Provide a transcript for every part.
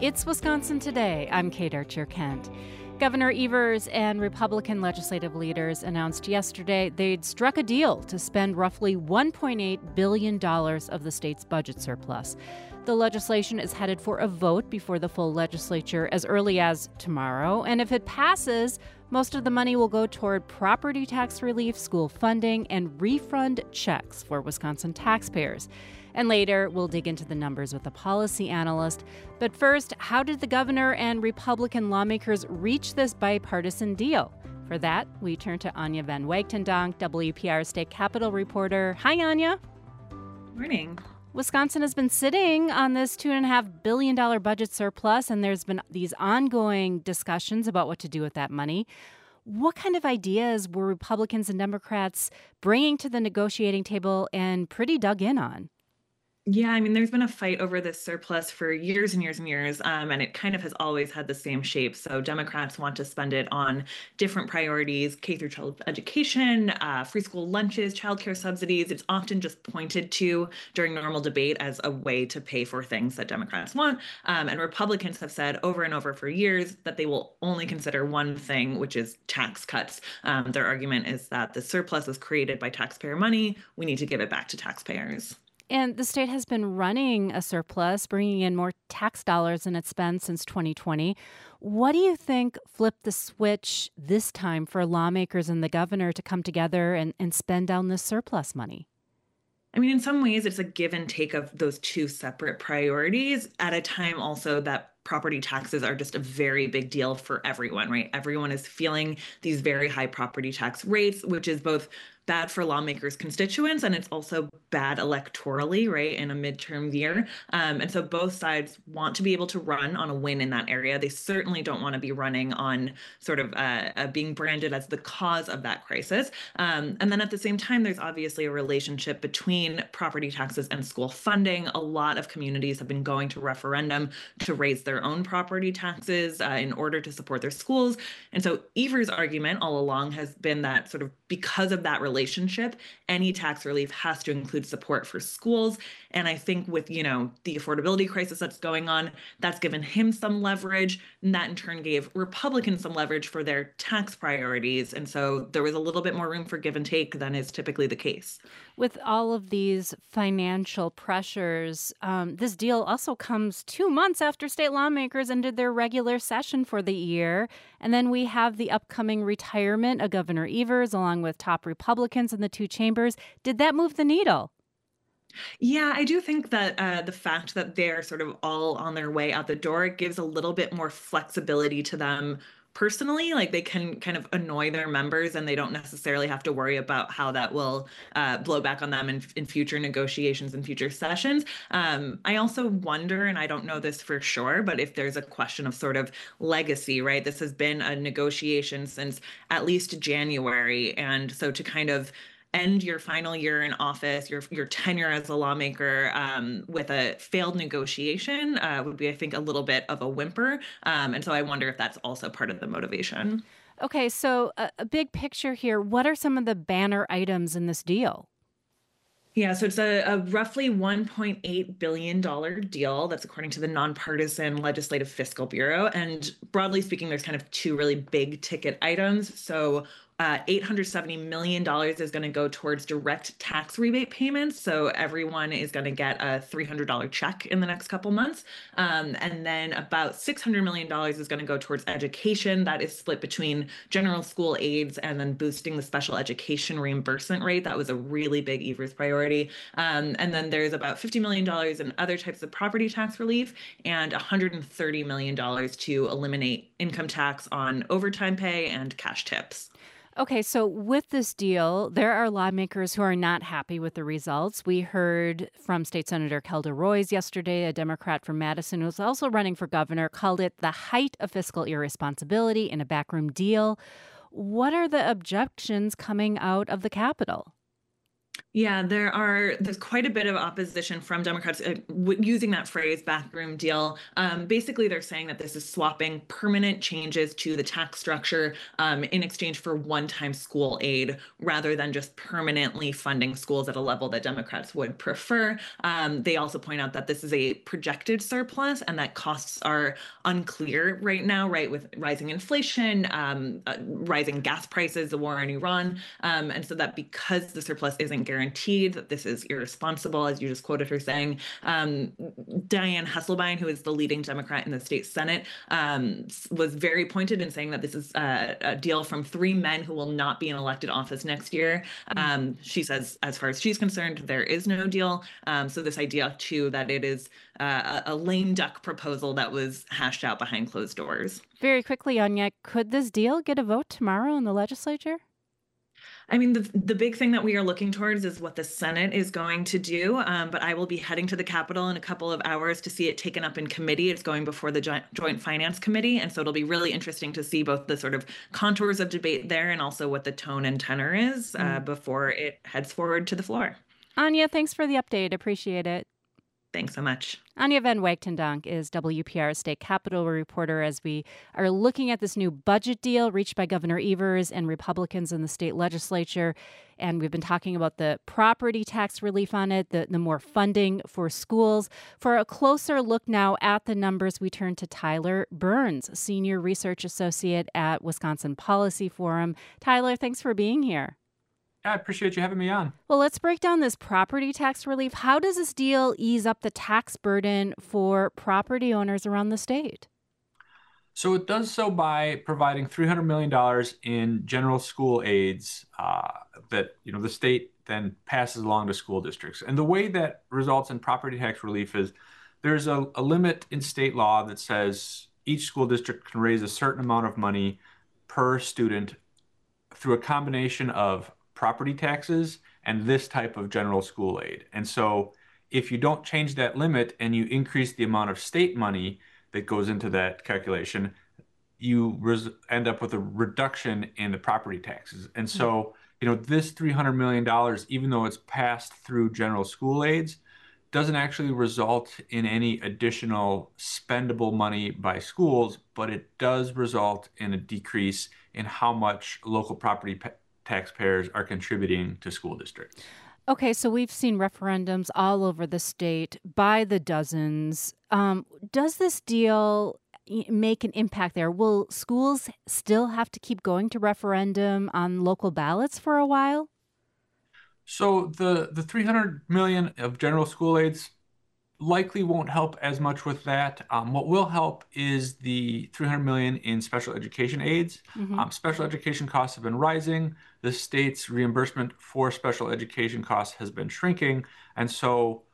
It's Wisconsin Today. I'm Kate Archer-Kent. Governor Evers and Republican legislative leaders announced yesterday they'd struck a deal to spend roughly $1.8 billion of the state's budget surplus. The legislation is headed for a vote before the full legislature as early as tomorrow, and if it passes, most of the money will go toward property tax relief, school funding, and refund checks for Wisconsin taxpayers. And later, we'll dig into the numbers with a policy analyst. But first, how did the governor and Republican lawmakers reach this bipartisan deal? For that, we turn to Anya Van Wagtendonk, WPR State Capitol reporter. Hi, Anya. Morning. Wisconsin has been sitting on this $2.5 billion budget surplus, and there's been these ongoing discussions about what to do with that money. What kind of ideas were Republicans and Democrats bringing to the negotiating table and pretty dug in on? Yeah, I mean, there's been a fight over this surplus for years and years and years, and it kind of has always had the same shape. So Democrats want to spend it on different priorities: K through 12 education, free school lunches, childcare subsidies. It's often just pointed to during normal debate as a way to pay for things that Democrats want. And Republicans have said over and over for years that they will only consider one thing, which is tax cuts. Their argument is that the surplus was created by taxpayer money. We need to give it back to taxpayers. And the state has been running a surplus, bringing in more tax dollars than it's spent since 2020. What do you think flipped the switch this time for lawmakers and the governor to come together and spend down this surplus money? I mean, in some ways, it's a give and take of those two separate priorities at a time also that property taxes are just a very big deal for everyone, right? Everyone is feeling these very high property tax rates, which is both bad for lawmakers' constituents and it's also bad electorally, right, in a midterm year. And so both sides want to be able to run on a win in that area. They certainly don't want to be running on sort of being branded as the cause of that crisis. And then at the same time, there's obviously a relationship between property taxes and school funding. A lot of communities have been going to referendum to raise their own property taxes in order to support their schools. And so Evers' argument all along has been that sort of because of that relationship, any tax relief has to include support for schools. And I think with, the affordability crisis that's going on, that's given him some leverage. And that in turn gave Republicans some leverage for their tax priorities. And so there was a little bit more room for give and take than is typically the case. With all of these financial pressures, this deal also comes 2 months after state lawmakers ended their regular session for the year. And then we have the upcoming retirement of Governor Evers, along with top Republicans in the two chambers. Did that move the needle? Yeah, I do think that the fact that they're sort of all on their way out the door gives a little bit more flexibility to them personally. Like they can kind of annoy their members and they don't necessarily have to worry about how that will blow back on them in future negotiations and future sessions. I also wonder, and I don't know this for sure, but if there's a question of sort of legacy, right? This has been a negotiation since at least January. And so to kind of end your final year in office, your tenure as a lawmaker with a failed negotiation would be, I think, a little bit of a whimper. And so I wonder if that's also part of the motivation. Okay, so a big picture here. What are some of the banner items in this deal? Yeah, so it's a roughly $1.8 billion deal. That's according to the Nonpartisan Legislative Fiscal Bureau. And broadly speaking, there's kind of two really big ticket items. So $870 million is going to go towards direct tax rebate payments. So everyone is going to get a $300 check in the next couple months. And then about $600 million is going to go towards education. That is split between general school aids and then boosting the special education reimbursement rate. That was a really big Evers priority. And then there's about $50 million in other types of property tax relief and $130 million to eliminate income tax on overtime pay and cash tips. Okay, so with this deal, there are lawmakers who are not happy with the results. We heard from State Senator Kelda Roys yesterday, a Democrat from Madison who's also running for governor, called it the height of fiscal irresponsibility in a backroom deal. What are the objections coming out of the Capitol? Yeah, there's quite a bit of opposition from Democrats using that phrase backroom deal. Basically, they're saying that this is swapping permanent changes to the tax structure in exchange for one-time school aid rather than just permanently funding schools at a level that Democrats would prefer. They also point out that this is a projected surplus and that costs are unclear right now, right, with rising inflation, rising gas prices, the war in Iran. And so that because the surplus isn't guaranteed, that this is irresponsible, as you just quoted her saying. Dianne Hasselbein, who is the leading Democrat in the state Senate, was very pointed in saying that this is a deal from three men who will not be in elected office next year. She says, as far as she's concerned, there is no deal. So this idea, too, that it is a lame duck proposal that was hashed out behind closed doors. Very quickly, Anya, could this deal get a vote tomorrow in the legislature? I mean, the big thing that we are looking towards is what the Senate is going to do. But I will be heading to the Capitol in a couple of hours to see it taken up in committee. It's going before the Joint Finance Committee. And so it'll be really interesting to see both the sort of contours of debate there and also what the tone and tenor is before it heads forward to the floor. Anya, thanks for the update. Appreciate it. Thanks so much. Anya van Wagtendonk is WPR state capitol reporter as we are looking at this new budget deal reached by Governor Evers and Republicans in the state legislature. And we've been talking about the property tax relief on it, the more funding for schools. For a closer look now at the numbers, we turn to Tyler Burns, Senior Research Associate at Wisconsin Policy Forum. Tyler, thanks for being here. I appreciate you having me on. Well, let's break down this property tax relief. How does this deal ease up the tax burden for property owners around the state? So it does so by providing $300 million in general school aids that the state then passes along to school districts. And the way that results in property tax relief is there's a limit in state law that says each school district can raise a certain amount of money per student through a combination of property taxes and this type of general school aid. And so if you don't change that limit and you increase the amount of state money that goes into that calculation, you end up with a reduction in the property taxes. And so, this $300 million, even though it's passed through general school aids, doesn't actually result in any additional spendable money by schools, but it does result in a decrease in how much local property taxpayers are contributing to school districts. Okay, so we've seen referendums all over the state by the dozens. Does this deal make an impact there? Will schools still have to keep going to referendum on local ballots for a while? So the $300 million of general school aids likely won't help as much with that. What will help is the $300 million in special education aids. Special education costs have been rising. The state's reimbursement for special education costs has been shrinking. And so,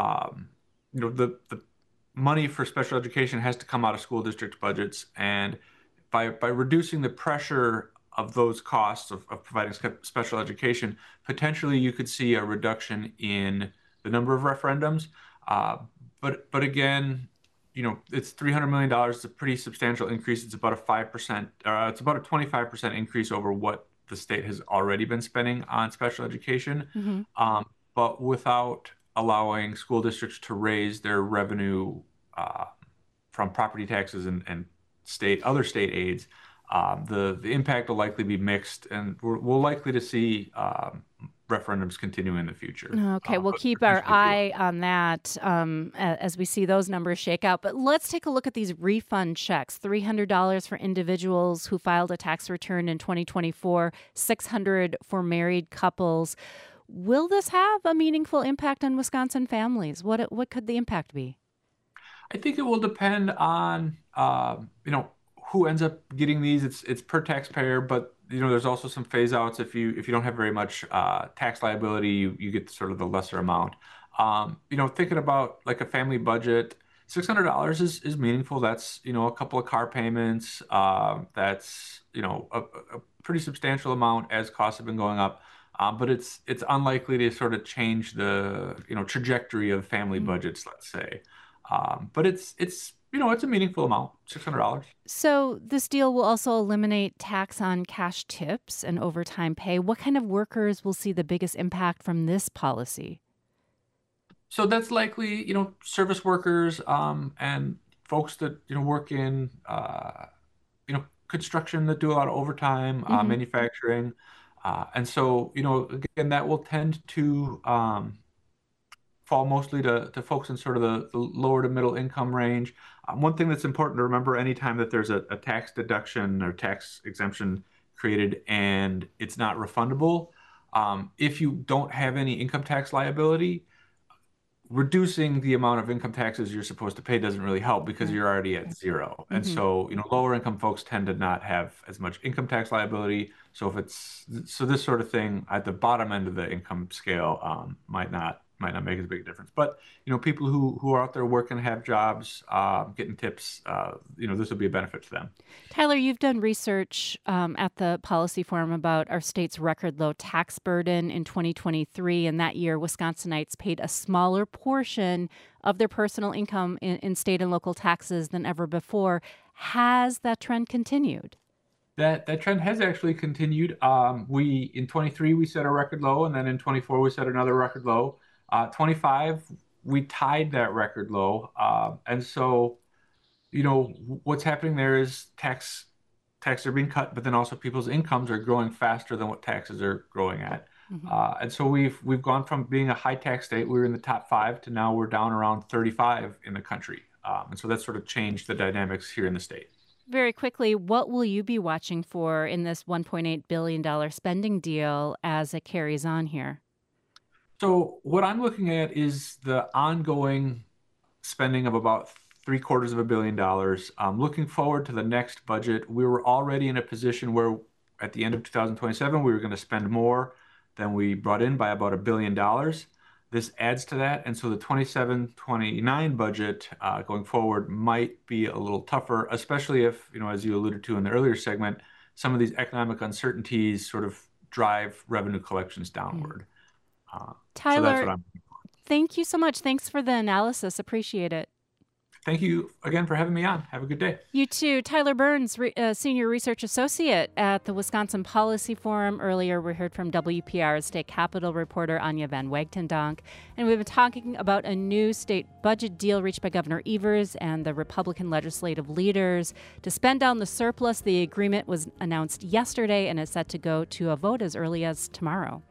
the money for special education has to come out of school district budgets. And by reducing the pressure of those costs of providing special education, potentially you could see a reduction in the number of referendums. But again, it's $300 million. It's a pretty substantial increase. It's about a 5%, it's about a 25% increase over what the state has already been spending on special education. But without allowing school districts to raise their revenue from property taxes and other state aids, the impact will likely be mixed, and we're likely to see referendums continue in the future. Okay, we'll keep our eye on that as we see those numbers shake out. But let's take a look at these refund checks. $300 for individuals who filed a tax return in 2024, $600 for married couples. Will this have a meaningful impact on Wisconsin families? What could the impact be? I think it will depend on who ends up getting these. It's per taxpayer, but there's also some phase outs. If you don't have very much tax liability, you get sort of the lesser amount. Thinking about like a family budget, $600 is meaningful. That's a couple of car payments. That's a pretty substantial amount as costs have been going up. But it's unlikely to sort of change the trajectory of family budgets, let's say. But it's It's a meaningful amount, $600. So this deal will also eliminate tax on cash tips and overtime pay. What kind of workers will see the biggest impact from this policy? So that's likely, service workers, and folks that, work in, construction that do a lot of overtime, Hmm. manufacturing. And so, again, that will tend to fall mostly to folks in sort of the lower to middle income range. One thing that's important to remember anytime that there's a tax deduction or tax exemption created and it's not refundable, if you don't have any income tax liability, reducing the amount of income taxes you're supposed to pay doesn't really help because Right. you're already at zero. And Hmm. so, lower income folks tend to not have as much income tax liability. So this sort of thing at the bottom end of the income scale might not make as big a difference. But, people who are out there working, have jobs, getting tips, this will be a benefit to them. Tyler, you've done research at the Policy Forum about our state's record low tax burden in 2023. And that year, Wisconsinites paid a smaller portion of their personal income in state and local taxes than ever before. Has that trend continued? That trend has actually continued. We in 23 we set a record low, and then in 24 we set another record low. 25 we tied that record low, and so what's happening there is taxes are being cut, but then also people's incomes are growing faster than what taxes are growing at. Hmm. And so we've gone from being a high tax state, we were in the top 5, to now we're down around 35 in the country. And so that's sort of changed the dynamics here in the state. Very quickly, what will you be watching for in this $1.8 billion spending deal as it carries on here? So what I'm looking at is the ongoing spending of about $750 million. Looking forward to the next budget, we were already in a position where at the end of 2027, we were going to spend more than we brought in by about $1 billion. This adds to that. And so the 27-29 budget going forward might be a little tougher, especially if, as you alluded to in the earlier segment, some of these economic uncertainties sort of drive revenue collections Mm. downward. So that's what Tyler, I'm. thank you so much. Thanks for the analysis. Appreciate it. Thank you again for having me on. Have a good day. You too. Tyler Burns, Senior Research Associate at the Wisconsin Policy Forum. Earlier, we heard from WPR's State Capitol reporter Anya Van Wagtendonk. And we've been talking about a new state budget deal reached by Governor Evers and the Republican legislative leaders to spend down the surplus. The agreement was announced yesterday and is set to go to a vote as early as tomorrow.